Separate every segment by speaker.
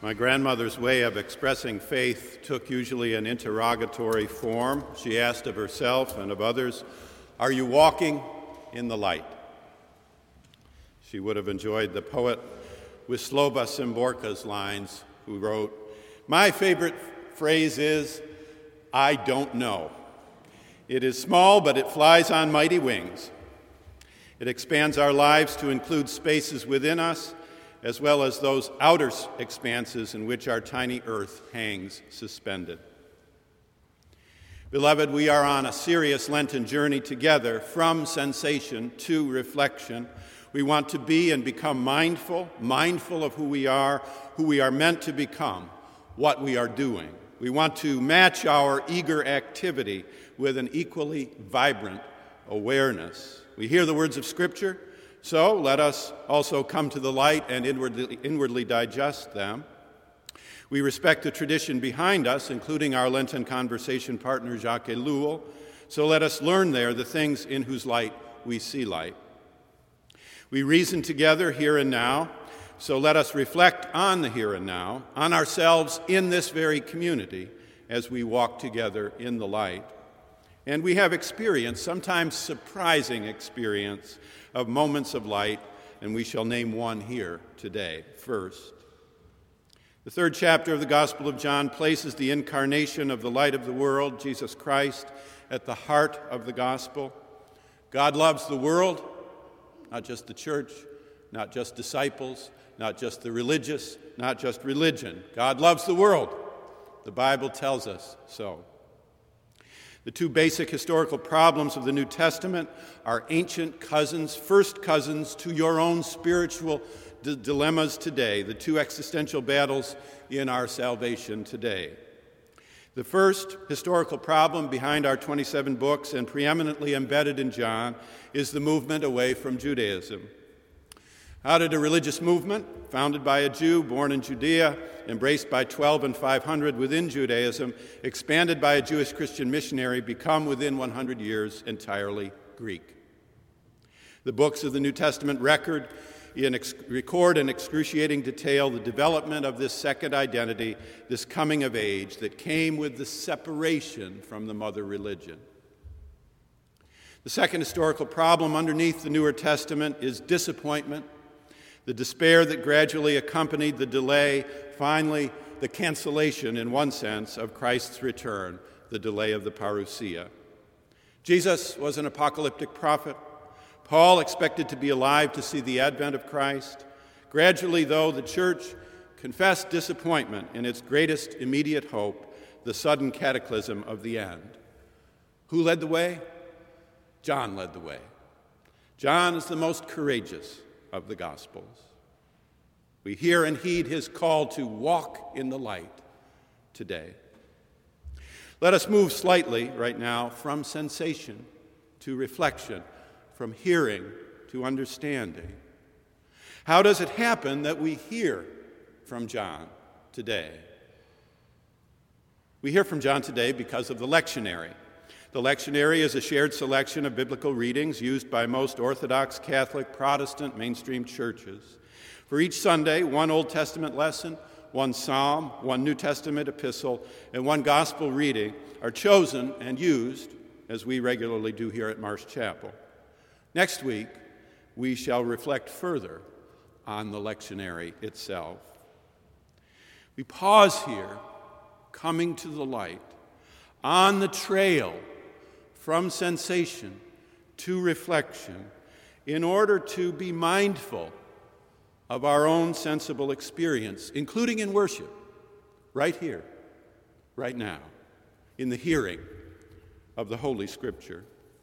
Speaker 1: My grandmother's way of expressing faith took usually an interrogatory form. She asked of herself and of others, "Are you walking in the light?" She would have enjoyed the poet Wisława Szymborska's lines, who wrote, "My favorite phrase is, I don't know. It is small, but it flies on mighty wings. It expands our lives to include spaces within us, as well as those outer expanses in which our tiny earth hangs suspended." Beloved, we are on a serious Lenten journey together from sensation to reflection. We want to be and become mindful of who we are meant to become, what we are doing. We want to match our eager activity with an equally vibrant awareness. We hear the words of Scripture, so let us also come to the light and inwardly digest them. We respect the tradition behind us, including our Lenten conversation partner, Jacques Ellul, so let us learn there the things in whose light we see light. We reason together here and now, so let us reflect on the here and now, on ourselves in this very community as we walk together in the light. And we have experience, sometimes surprising experience, of moments of light, and we shall name one here today. First, the third chapter of the Gospel of John places the incarnation of the light of the world, Jesus Christ, at the heart of the gospel. God loves the world, not just the church, not just disciples, not just the religious, not just religion. God loves the world. The Bible tells us so. The two basic historical problems of the New Testament are ancient cousins, first cousins to your own spiritual dilemmas today, the two existential battles in our salvation today. The first historical problem behind our 27 books and preeminently embedded in John is the movement away from Judaism. How did a religious movement, founded by a Jew born in Judea, embraced by 12 and 500 within Judaism, expanded by a Jewish Christian missionary, become within 100 years entirely Greek? The books of the New Testament record in excruciating detail the development of this second identity, this coming of age that came with the separation from the mother religion. The second historical problem underneath the Newer Testament is disappointment, the despair that gradually accompanied the delay, finally the cancellation, in one sense, of Christ's return, the delay of the parousia. Jesus was an apocalyptic prophet. Paul expected to be alive to see the advent of Christ. Gradually, though, the church confessed disappointment in its greatest immediate hope, the sudden cataclysm of the end. Who led the way? John led the way. John is the most courageous of the Gospels. We hear and heed his call to walk in the light today. Let us move slightly right now from sensation to reflection, from hearing to understanding. How does it happen that we hear from John today? We hear from John today because of the lectionary. The lectionary is a shared selection of biblical readings used by most Orthodox, Catholic, Protestant, mainstream churches. For each Sunday, one Old Testament lesson, one psalm, one New Testament epistle, and one gospel reading are chosen and used, as we regularly do here at Marsh Chapel. Next week, we shall reflect further on the lectionary itself. We pause here, coming to the light, on the trail from sensation to reflection, in order to be mindful of our own sensible experience, including in worship, right here, right now, in the hearing of the Holy Scripture.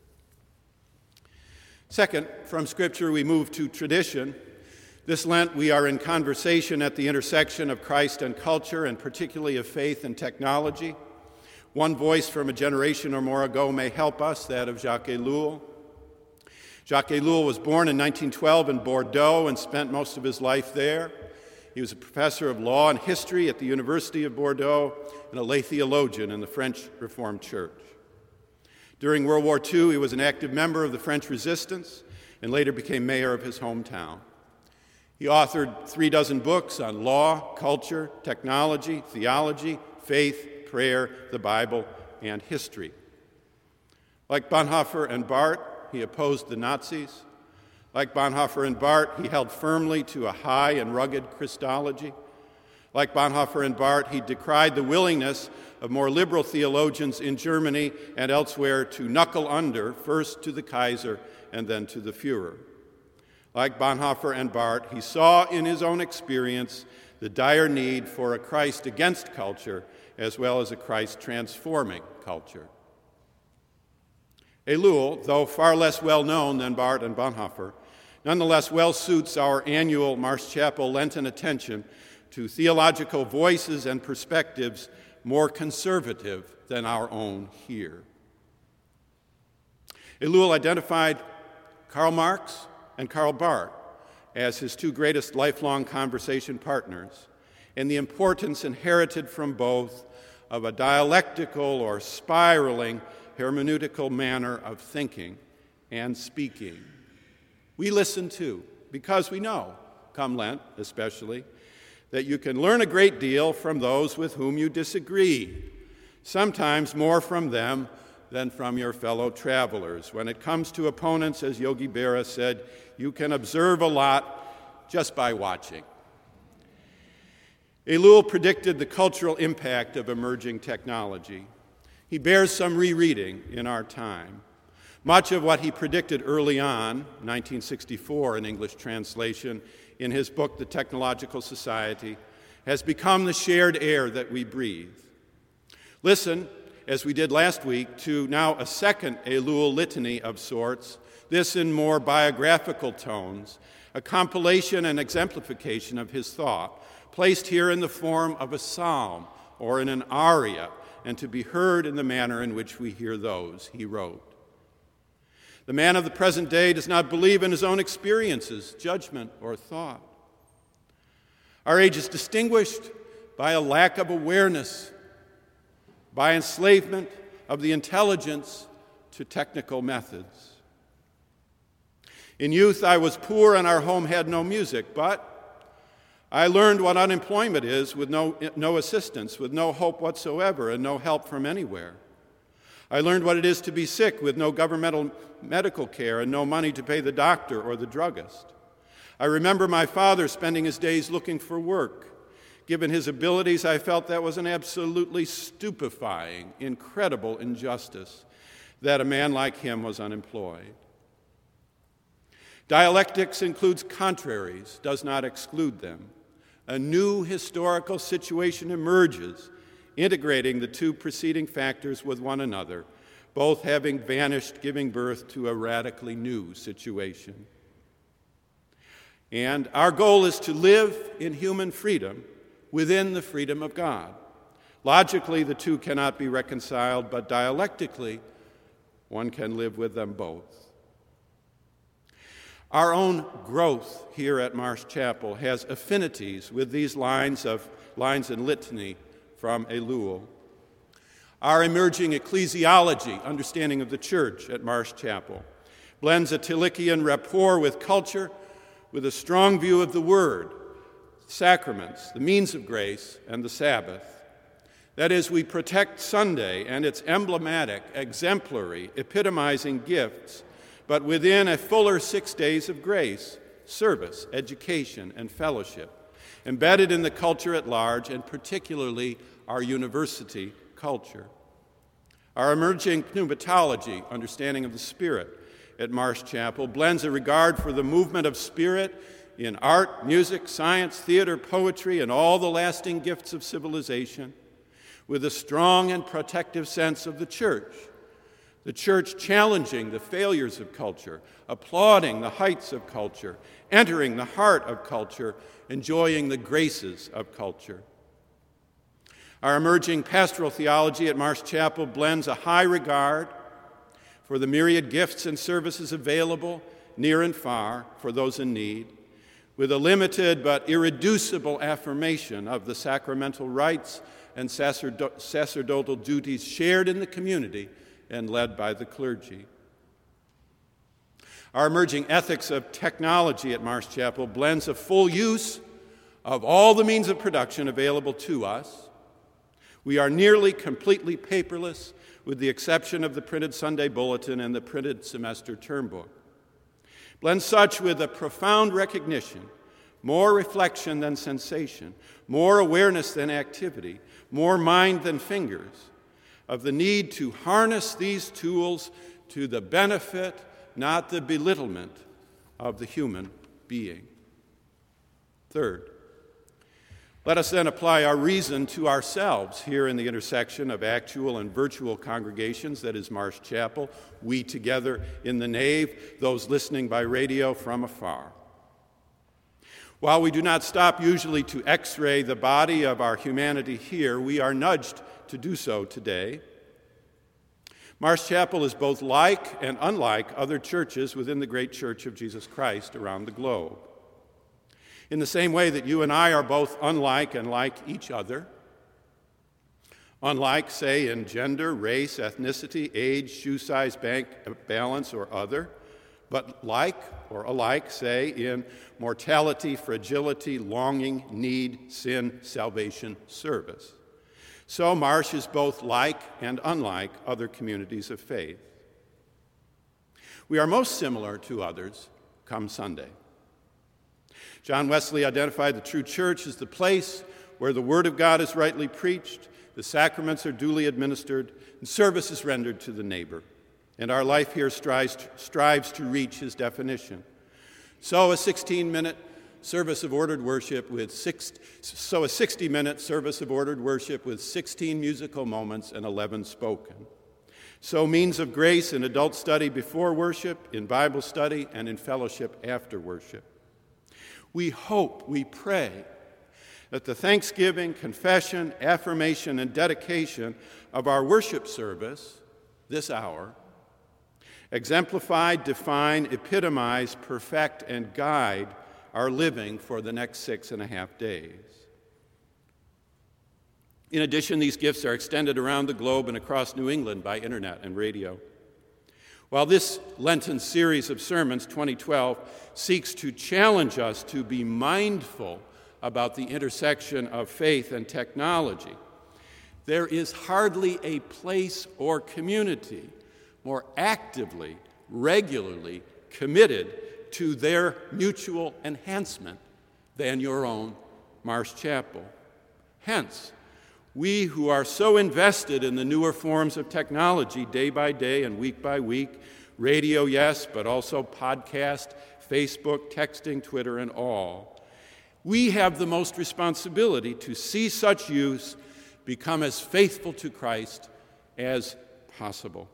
Speaker 1: Second, from Scripture we move to tradition. This Lent we are in conversation at the intersection of Christ and culture, and particularly of faith and technology. One voice from a generation or more ago may help us, that of Jacques Ellul. Jacques Ellul was born in 1912 in Bordeaux and spent most of his life there. He was a professor of law and history at the University of Bordeaux and a lay theologian in the French Reformed Church. During World War II, he was an active member of the French resistance and later became mayor of his hometown. He authored 36 books on law, culture, technology, theology, faith, prayer, the Bible, and history. Like Bonhoeffer and Barth, he opposed the Nazis. Like Bonhoeffer and Barth, he held firmly to a high and rugged Christology. Like Bonhoeffer and Barth, he decried the willingness of more liberal theologians in Germany and elsewhere to knuckle under, first to the Kaiser and then to the Fuhrer. Like Bonhoeffer and Barth, he saw in his own experience the dire need for a Christ against culture as well as a Christ transforming culture. Ellul, though far less well known than Barth and Bonhoeffer, nonetheless well suits our annual Marsh Chapel Lenten attention to theological voices and perspectives more conservative than our own here. Ellul identified Karl Marx and Karl Barth as his two greatest lifelong conversation partners, and the importance inherited from both of a dialectical or spiraling hermeneutical manner of thinking and speaking. We listen too, because we know, come Lent especially, that you can learn a great deal from those with whom you disagree, sometimes more from them than from your fellow travelers. When it comes to opponents, as Yogi Berra said, you can observe a lot just by watching. Ellul predicted the cultural impact of emerging technology. He bears some rereading in our time. Much of what he predicted early on, 1964 in English translation, in his book, The Technological Society, has become the shared air that we breathe. Listen, as we did last week, to now a second Ellul litany of sorts, this in more biographical tones, a compilation and exemplification of his thought, placed here in the form of a psalm or in an aria, and to be heard in the manner in which we hear those he wrote. The man of the present day does not believe in his own experiences, judgment, or thought. Our age is distinguished by a lack of awareness, by enslavement of the intelligence to technical methods. In youth, I was poor and our home had no music, but I learned what unemployment is with no assistance, with no hope whatsoever, and no help from anywhere. I learned what it is to be sick with no governmental medical care and no money to pay the doctor or the druggist. I remember my father spending his days looking for work. Given his abilities, I felt that was an absolutely stupefying, incredible injustice that a man like him was unemployed. Dialectics includes contraries, does not exclude them. A new historical situation emerges, integrating the two preceding factors with one another, both having vanished, giving birth to a radically new situation. And our goal is to live in human freedom within the freedom of God. Logically, the two cannot be reconciled, but dialectically, one can live with them both. Our own growth here at Marsh Chapel has affinities with these lines in litany from Ellul. Our emerging ecclesiology, understanding of the church at Marsh Chapel, blends a Tillichian rapport with culture, with a strong view of the Word, sacraments, the means of grace, and the Sabbath. That is, we protect Sunday and its emblematic, exemplary, epitomizing gifts, but within a fuller 6 days of grace, service, education, and fellowship, embedded in the culture at large, and particularly our university culture. Our emerging pneumatology, understanding of the Spirit, at Marsh Chapel blends a regard for the movement of spirit in art, music, science, theater, poetry, and all the lasting gifts of civilization, with a strong and protective sense of the church challenging the failures of culture, applauding the heights of culture, entering the heart of culture, enjoying the graces of culture. Our emerging pastoral theology at Marsh Chapel blends a high regard for the myriad gifts and services available near and far for those in need, with a limited but irreducible affirmation of the sacramental rites and sacerdotal duties shared in the community and led by the clergy. Our emerging ethics of technology at Marsh Chapel blends a full use of all the means of production available to us. We are nearly completely paperless, with the exception of the printed Sunday bulletin and the printed semester term book. Blend such with a profound recognition, more reflection than sensation, more awareness than activity, more mind than fingers, of the need to harness these tools to the benefit, not the belittlement, of the human being. Third, let us then apply our reason to ourselves here in the intersection of actual and virtual congregations, that is Marsh Chapel, we together in the nave, those listening by radio from afar. While we do not stop usually to x-ray the body of our humanity here, we are nudged to do so today. Marsh Chapel is both like and unlike other churches within the great Church of Jesus Christ around the globe. In the same way that you and I are both unlike and like each other, unlike, say, in gender, race, ethnicity, age, shoe size, bank balance, or other, but like or alike, say, in mortality, fragility, longing, need, sin, salvation, service. So Marsh is both like and unlike other communities of faith. We are most similar to others come Sunday. John Wesley identified the true church as the place where the Word of God is rightly preached, the sacraments are duly administered, and service is rendered to the neighbor. And our life here strives to reach his definition. So a 16-minute service of ordered worship with 60-minute service of ordered worship with 16 musical moments and 11 spoken. So means of grace in adult study before worship, in Bible study, and in fellowship after worship. We hope, we pray, that the thanksgiving, confession, affirmation, and dedication of our worship service this hour exemplify, define, epitomize, perfect, and guide our living for the next 6.5 days. In addition, these gifts are extended around the globe and across New England by internet and radio. While this Lenten series of sermons, 2012, seeks to challenge us to be mindful about the intersection of faith and technology, there is hardly a place or community more actively, regularly committed to their mutual enhancement than your own Marsh Chapel. Hence, we who are so invested in the newer forms of technology day by day and week by week, radio, yes, but also podcast, Facebook, texting, Twitter, and all, we have the most responsibility to see such use become as faithful to Christ as possible.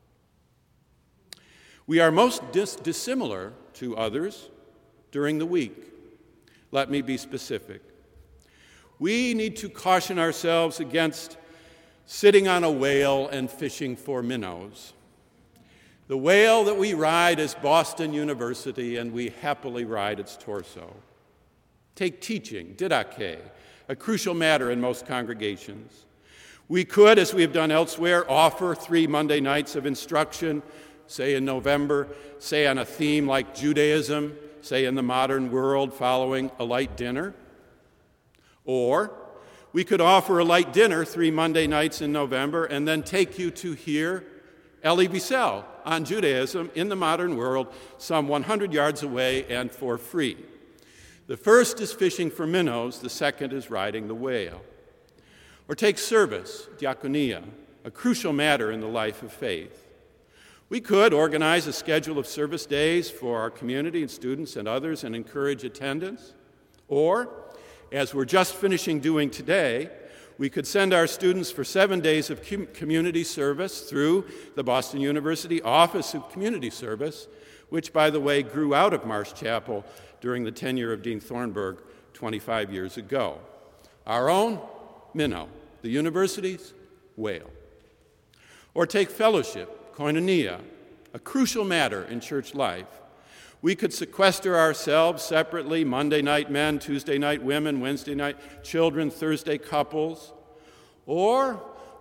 Speaker 1: We are most dissimilar to others during the week. Let me be specific. We need to caution ourselves against sitting on a whale and fishing for minnows. The whale that we ride is Boston University, and we happily ride its torso. Take teaching, didache, a crucial matter in most congregations. We could, as we have done elsewhere, offer 3 Monday nights of instruction, say in November, say on a theme like Judaism, say in the modern world following a light dinner. Or we could offer a light dinner 3 Monday nights in November and then take you to hear Elie Wiesel on Judaism in the modern world some 100 yards away and for free. The first is fishing for minnows, the second is riding the whale. Or take service, diaconia, a crucial matter in the life of faith. We could organize a schedule of service days for our community and students and others and encourage attendance. Or, as we're just finishing doing today, we could send our students for 7 days of community service through the Boston University Office of Community Service, which, by the way, grew out of Marsh Chapel during the tenure of Dean Thornburg 25 years ago. Our own minnow, the university's whale. Or take fellowship, koinonia, a crucial matter in church life. We could sequester ourselves separately, Monday night men, Tuesday night women, Wednesday night children, Thursday couples. Or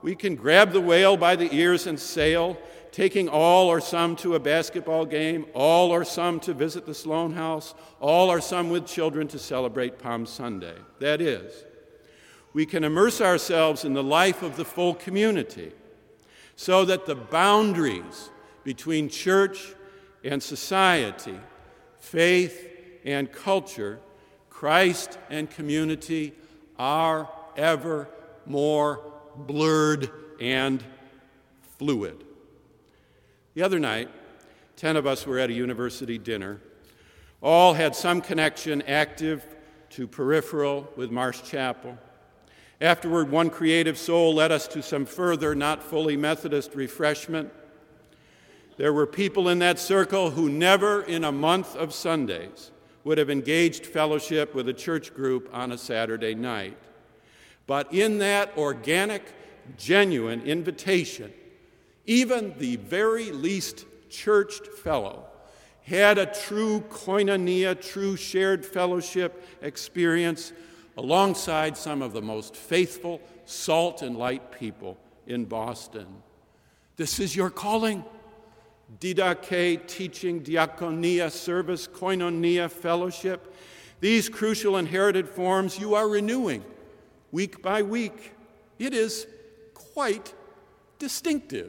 Speaker 1: we can grab the whale by the ears and sail, taking all or some to a basketball game, all or some to visit the Sloan House, all or some with children to celebrate Palm Sunday. That is, we can immerse ourselves in the life of the full community so that the boundaries between church and society, faith and culture, Christ and community are ever more blurred and fluid. The other night, 10 of us were at a university dinner. All had some connection, active to peripheral, with Marsh Chapel. Afterward, one creative soul led us to some further, not fully Methodist refreshment. There were people in that circle who never in a month of Sundays would have engaged fellowship with a church group on a Saturday night. But in that organic, genuine invitation, even the very least churched fellow had a true koinonia, true shared fellowship experience alongside some of the most faithful, salt and light people in Boston. This is your calling. Didache, teaching, diakonia, service, koinonia, fellowship. These crucial inherited forms you are renewing week by week. It is quite distinctive.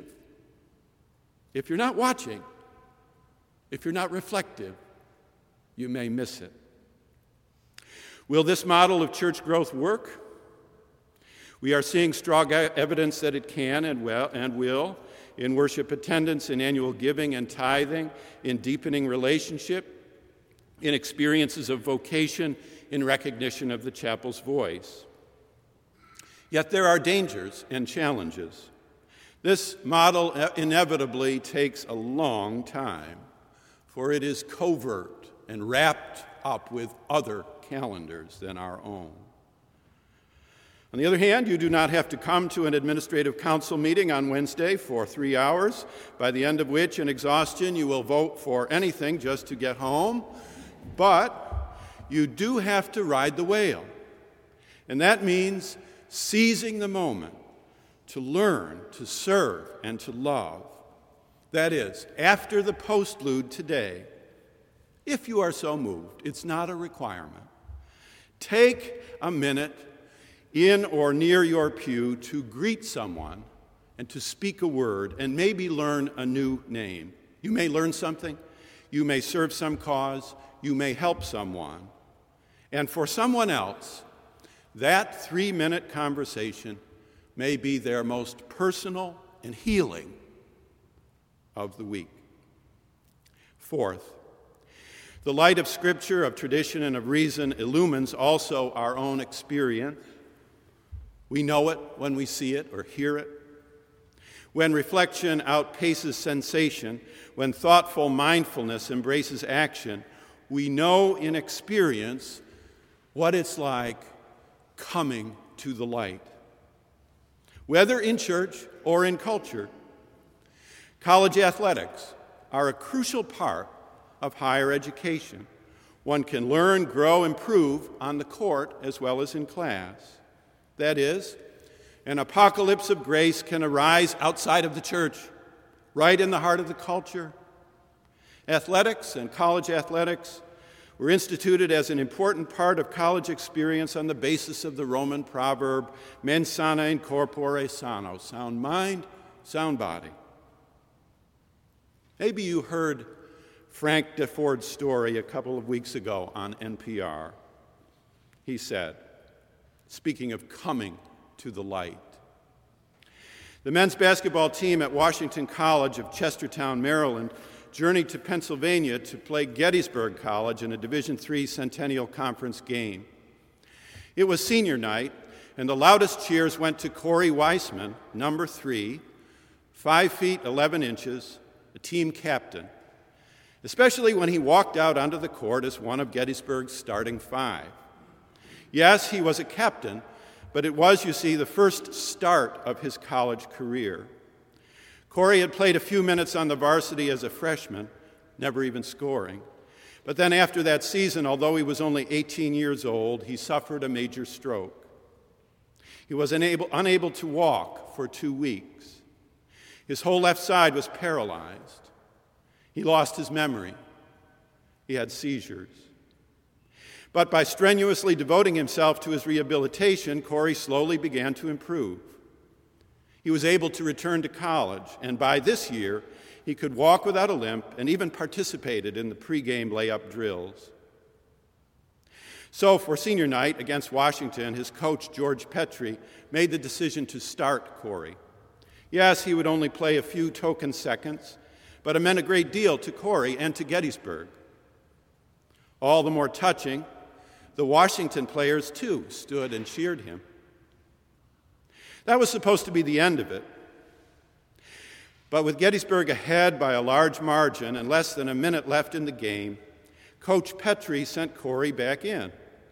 Speaker 1: If you're not watching, if you're not reflective, you may miss it. Will this model of church growth work? We are seeing strong evidence that it can and will in worship attendance, in annual giving and tithing, in deepening relationship, in experiences of vocation, in recognition of the chapel's voice. Yet there are dangers and challenges. This model inevitably takes a long time, for it is covert and wrapped up with other calendars than our own. On the other hand, you do not have to come to an administrative council meeting on Wednesday for 3 hours, by the end of which, in exhaustion, you will vote for anything just to get home. But you do have to ride the whale. And that means seizing the moment to learn, to serve, and to love. That is, after the postlude today, if you are so moved, it's not a requirement. Take a minute in or near your pew to greet someone and to speak a word and maybe learn a new name. You may learn something, you may serve some cause, you may help someone. And for someone else, that 3-minute conversation may be their most personal and healing of the week. Fourth, the light of Scripture, of tradition, and of reason illumines also our own experience. We know it when we see it or hear it. When reflection outpaces sensation, when thoughtful mindfulness embraces action, we know in experience what it's like coming to the light. Whether in church or in culture, college athletics are a crucial part of higher education. One can learn, grow, improve on the court as well as in class. That is, an apocalypse of grace can arise outside of the church, right in the heart of the culture. Athletics and college athletics were instituted as an important part of college experience on the basis of the Roman proverb, mens sana in corpore sano, sound mind, sound body. Maybe you heard Frank DeFord's story a couple of weeks ago on NPR. He said, speaking of coming to the light, the men's basketball team at Washington College of Chestertown, Maryland, journeyed to Pennsylvania to play Gettysburg College in a Division III Centennial Conference game. It was senior night, and the loudest cheers went to Corey Weissman, number 3, 5 feet 11 inches, the team captain, especially when he walked out onto the court as one of Gettysburg's starting 5. Yes, he was a captain, but it was, you see, the first start of his college career. Corey had played a few minutes on the varsity as a freshman, never even scoring. But then after that season, although he was only 18 years old, he suffered a major stroke. He was unable to walk for 2 weeks. His whole left side was paralyzed. He lost his memory. He had seizures. But by strenuously devoting himself to his rehabilitation, Corey slowly began to improve. He was able to return to college, and by this year, he could walk without a limp and even participated in the pregame layup drills. So for senior night against Washington, his coach, George Petrie, made the decision to start Corey. Yes, he would only play a few token seconds, but it meant a great deal to Corey and to Gettysburg. All the more touching, the Washington players, too, stood and cheered him. That was supposed to be the end of it. But with Gettysburg ahead by a large margin and less than a minute left in the game, Coach Petrie sent Corey back in.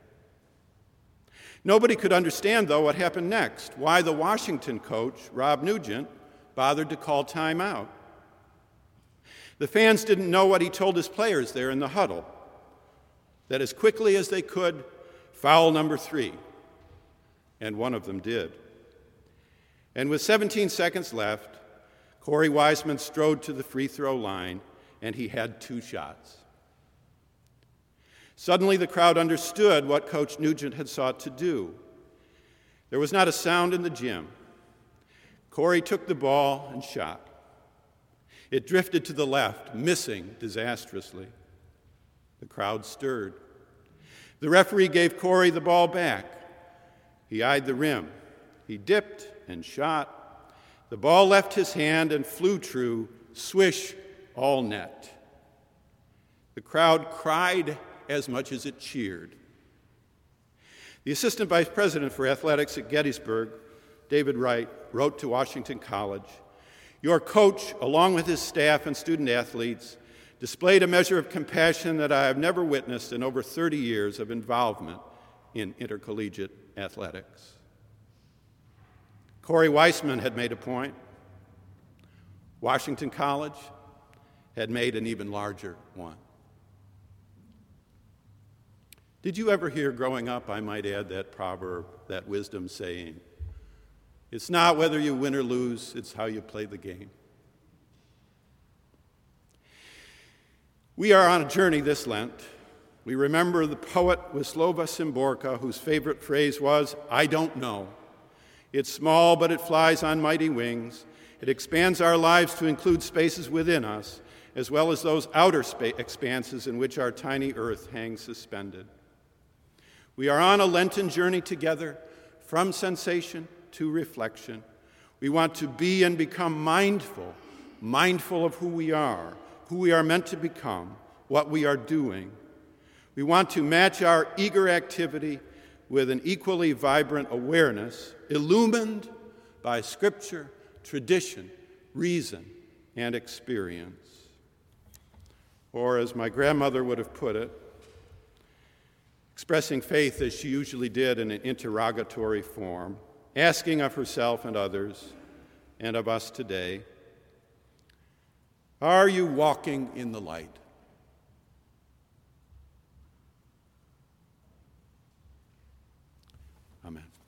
Speaker 1: Nobody could understand, though, what happened next, why the Washington coach, Rob Nugent, bothered to call timeout. The fans didn't know what he told his players there in the huddle, that as quickly as they could, foul number 3, and one of them did. And with 17 seconds left, Corey Wiseman strode to the free throw line, and he had 2 shots. Suddenly, the crowd understood what Coach Nugent had sought to do. There was not a sound in the gym. Corey took the ball and shot. It drifted to the left, missing disastrously. The crowd stirred. The referee gave Corey the ball back. He eyed the rim. He dipped and shot. The ball left his hand and flew true, swish, all net. The crowd cried as much as it cheered. The assistant vice president for athletics at Gettysburg, David Wright, wrote to Washington College, "Your coach, along with his staff and student athletes, displayed a measure of compassion that I have never witnessed in over 30 years of involvement in intercollegiate athletics." Corey Weissman had made a point. Washington College had made an even larger one. Did you ever hear growing up, I might add, that proverb, that wisdom saying, "It's not whether you win or lose, it's how you play the game"? We are on a journey this Lent. We remember the poet Wisława Szymborska, whose favorite phrase was, "I don't know." It's small, but it flies on mighty wings. It expands our lives to include spaces within us, as well as those outer expanses in which our tiny earth hangs suspended. We are on a Lenten journey together, from sensation to reflection. We want to be and become mindful of who we are meant to become, what we are doing. We want to match our eager activity with an equally vibrant awareness, illumined by Scripture, tradition, reason, and experience. Or, as my grandmother would have put it, expressing faith as she usually did in an interrogatory form, asking of herself and others, and of us today, are you walking in the light? Amen.